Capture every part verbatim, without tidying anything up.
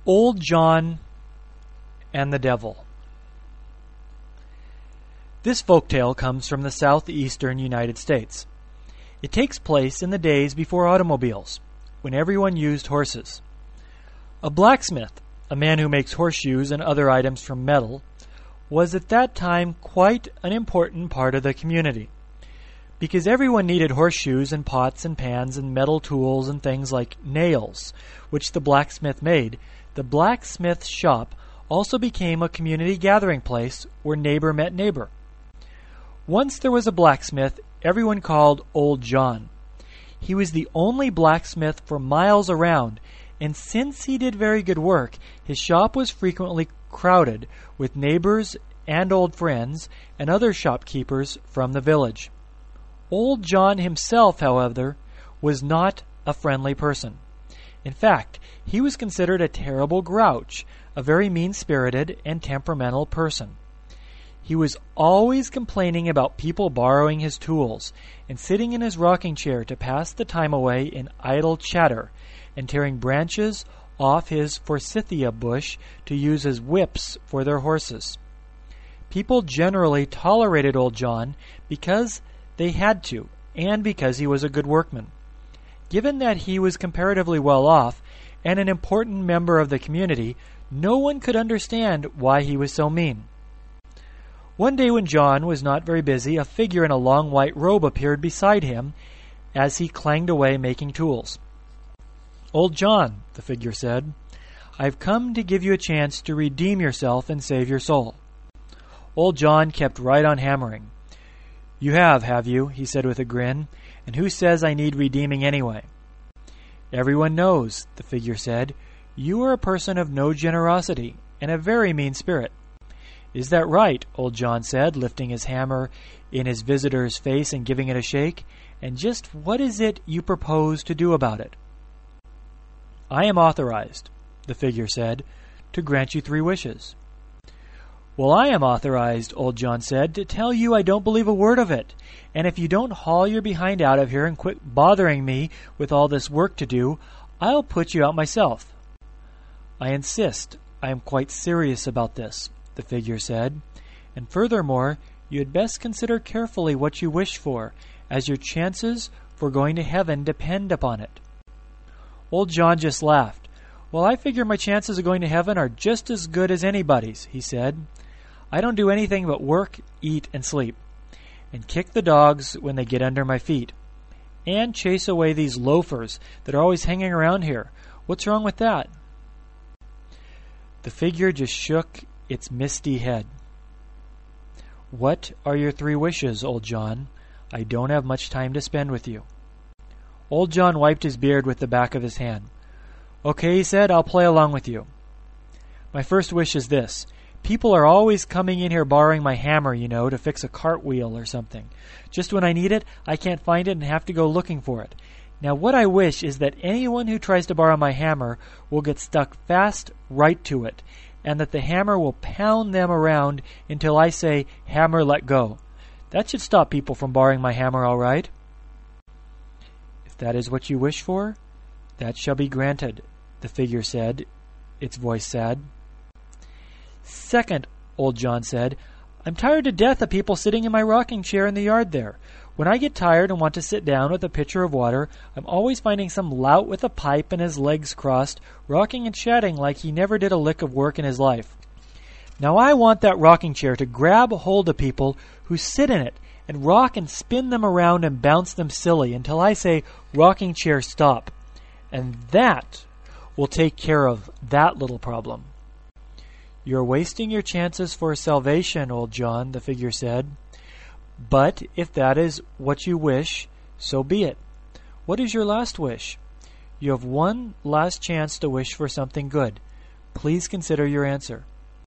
Old John and the Devil. This folktale comes from the southeastern United States. It takes place in the days before automobiles, when everyone used horses. A blacksmith, a man who makes horseshoes and other items from metal, was at that time quite an important part of the community. Because everyone needed horseshoes and pots and pans and metal tools and things like nails, which the blacksmith made, the blacksmith shop also became a community gathering place where neighbor met neighbor. Once there was a blacksmith everyone called Old John. He was the only blacksmith for miles around, and since he did very good work, his shop was frequently crowded with neighbors and old friends and other shopkeepers from the village. Old John himself, however, was not a friendly person. In fact, he was considered a terrible grouch, a very mean-spirited and temperamental person. He was always complaining about people borrowing his tools and sitting in his rocking chair to pass the time away in idle chatter and tearing branches off his forsythia bush to use as whips for their horses. People generally tolerated Old John because they had to, and because he was a good workman. Given that he was comparatively well off and an important member of the community, no one could understand why he was so mean. One day when John was not very busy, a figure in a long white robe appeared beside him as he clanged away making tools. "Old John," the figure said, "I've come to give you a chance to redeem yourself and save your soul." Old John kept right on hammering. "You have, have you?" he said with a grin. "And who says I need redeeming anyway?" "Everyone knows," the figure said. "You are a person of no generosity and a very mean spirit." "Is that right?" Old John said, lifting his hammer in his visitor's face and giving it a shake. "And just what is it you propose to do about it?" "I am authorized," the figure said, "to grant you three wishes." "Well, I am authorized," Old John said, "to tell you I don't believe a word of it. And if you don't haul your behind out of here and quit bothering me with all this work to do, I'll put you out myself." "I insist. I am quite serious about this," the figure said. "And furthermore, you had best consider carefully what you wish for, as your chances for going to heaven depend upon it." Old John just laughed. "Well, I figure my chances of going to heaven are just as good as anybody's," he said. "I don't do anything but work, eat, and sleep, and kick the dogs when they get under my feet, and chase away these loafers that are always hanging around here. What's wrong with that?" The figure just shook its misty head. "What are your three wishes, Old John? I don't have much time to spend with you." Old John wiped his beard with the back of his hand. "Okay," he said, "I'll play along with you. My first wish is this. People are always coming in here borrowing my hammer, you know, to fix a cartwheel or something. Just when I need it, I can't find it and have to go looking for it. Now what I wish is that anyone who tries to borrow my hammer will get stuck fast right to it, and that the hammer will pound them around until I say, 'Hammer, let go.' That should stop people from borrowing my hammer, all right?" "If that is what you wish for, that shall be granted," the figure said, its voice sad. "Second," Old John said, "I'm tired to death of people sitting in my rocking chair in the yard there. When I get tired and want to sit down with a pitcher of water, I'm always finding some lout with a pipe and his legs crossed, rocking and chatting like he never did a lick of work in his life. Now I want that rocking chair to grab hold of people who sit in it and rock and spin them around and bounce them silly until I say, 'Rocking chair, stop.' And that will take care of that little problem." "You're wasting your chances for salvation, Old John," the figure said. "But if that is what you wish, so be it. What is your last wish? You have one last chance to wish for something good. Please consider your answer."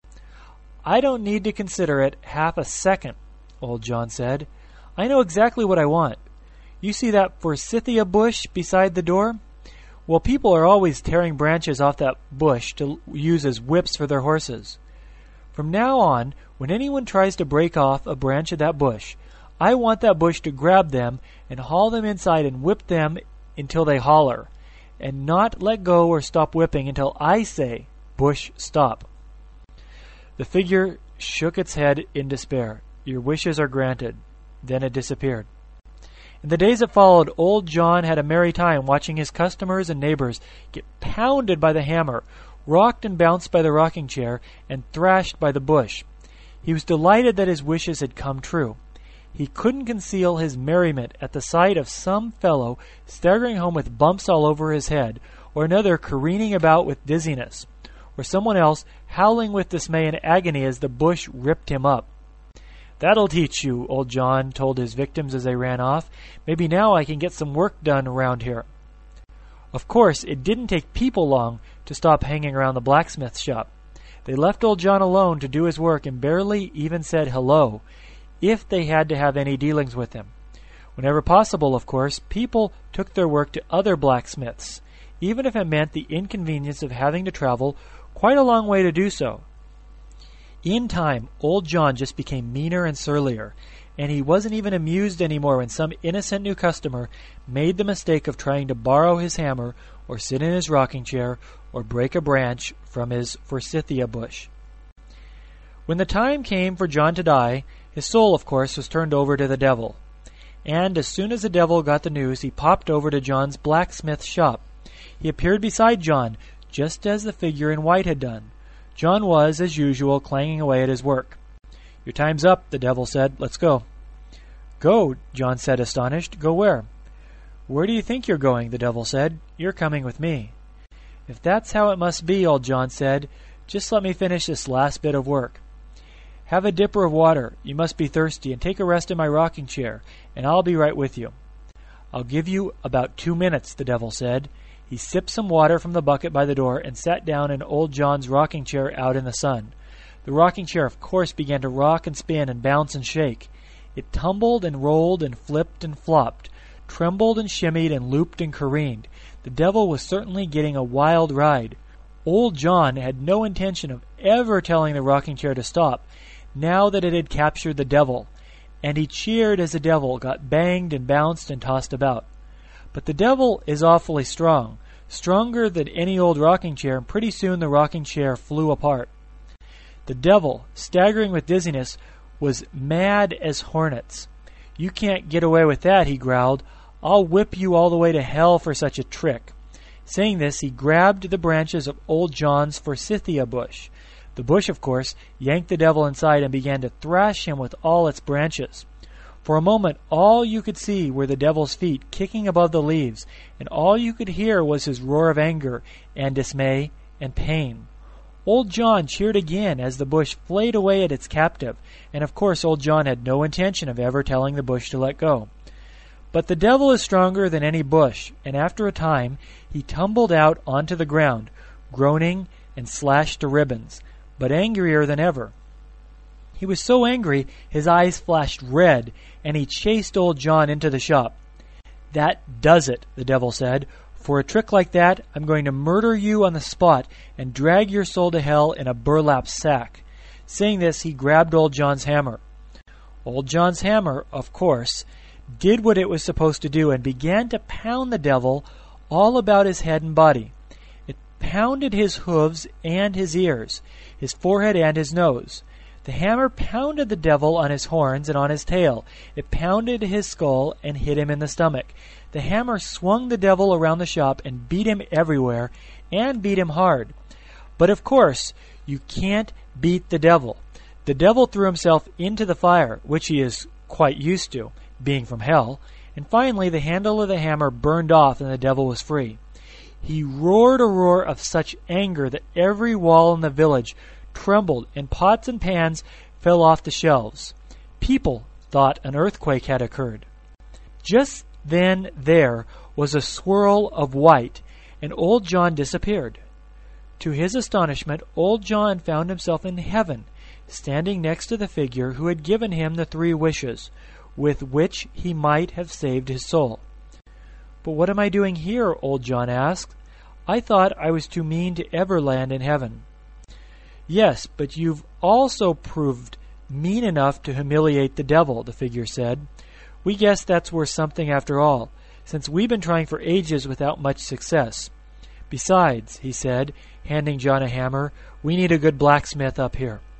"I don't need to consider it half a second," Old John said. "I know exactly what I want. You see that forsythia bush beside the door? Well, people are always tearing branches off that bush to use as whips for their horses. From now on, when anyone tries to break off a branch of that bush, I want that bush to grab them and haul them inside and whip them until they holler, and not let go or stop whipping until I say, bush stop. The figure shook its head in despair. Your wishes are granted. Then it disappeared. In the days that followed, old John had a merry time watching his customers and neighbors get pounded by the hammer, rocked and bounced by the rocking chair, and thrashed by the bush. He was delighted that his wishes had come true. He couldn't conceal his merriment at the sight of some fellow staggering home with bumps all over his head, or another careening about with dizziness, or someone else howling with dismay and agony as the bush ripped him up. That'll teach you, old John told his victims as they ran off. Maybe now I can get some work done around here. Of course, it didn't take people long to stop hanging around the blacksmith shop. They left old John alone to do his work and barely even said hello, if they had to have any dealings with him. Whenever possible, of course, people took their work to other blacksmiths, even if it meant the inconvenience of having to travel quite a long way to do so. In time, old John just became meaner and surlier, and he wasn't even amused anymore when some innocent new customer made the mistake of trying to borrow his hammer or sit in his rocking chair or break a branch from his forsythia bush. When the time came for John to die, his soul, of course, was turned over to the devil. And as soon as the devil got the news, he popped over to John's blacksmith shop. He appeared beside John, just as the figure in white had done. John was, as usual, clanging away at his work. Your time's up, the devil said. Let's go. Go, John said, astonished. Go where? Where do you think you're going? The devil said. You're coming with me. If that's how it must be, old John said, just let me finish this last bit of work. Have a dipper of water. You must be thirsty, and take a rest in my rocking chair, and I'll be right with you. I'll give you about two minutes, the devil said. He sipped some water from the bucket by the door and sat down in old John's rocking chair out in the sun. The rocking chair, of course, began to rock and spin and bounce and shake. It tumbled and rolled and flipped and flopped, trembled and shimmied and looped and careened. The devil was certainly getting a wild ride. Old John had no intention of ever telling the rocking chair to stop, now that it had captured the devil, and he cheered as the devil got banged and bounced and tossed about. But the devil is awfully strong, stronger than any old rocking chair, and pretty soon the rocking chair flew apart. The devil, staggering with dizziness, was mad as hornets. You can't get away with that, he growled. I'll whip you all the way to hell for such a trick. Saying this, he grabbed the branches of old John's forsythia bush. The bush, of course, yanked the devil inside and began to thrash him with all its branches. For a moment, all you could see were the devil's feet kicking above the leaves, and all you could hear was his roar of anger and dismay and pain. Old John cheered again as the bush flayed away at its captive, and of course old John had no intention of ever telling the bush to let go. But the devil is stronger than any bush, and after a time he tumbled out onto the ground, groaning and slashed to ribbons, but angrier than ever. He was so angry his eyes flashed red, and he chased old John into the shop. That does it, the devil said. For a trick like that, I'm going to murder you on the spot and drag your soul to hell in a burlap sack. Saying this, he grabbed old John's hammer. Old John's hammer, of course, did what it was supposed to do and began to pound the devil all about his head and body. It pounded his hooves and his ears, his forehead and his nose. The hammer pounded the devil on his horns and on his tail. It pounded his skull and hit him in the stomach. The hammer swung the devil around the shop and beat him everywhere, and beat him hard. But of course, you can't beat the devil. The devil threw himself into the fire, which he is quite used to, being from hell, and finally the handle of the hammer burned off and the devil was free. He roared a roar of such anger that every wall in the village trembled, and pots and pans fell off the shelves. People thought an earthquake had occurred. Just then there was a swirl of white, and old John disappeared. To his astonishment, old John found himself in heaven, standing next to the figure who had given him the three wishes, with which he might have saved his soul. But what am I doing here? Old John asked. I thought I was too mean to ever land in heaven. Yes, but you've also proved mean enough to humiliate the devil, the figure said. We guess that's worth something after all, since we've been trying for ages without much success. Besides, he said, handing John a hammer, we need a good blacksmith up here.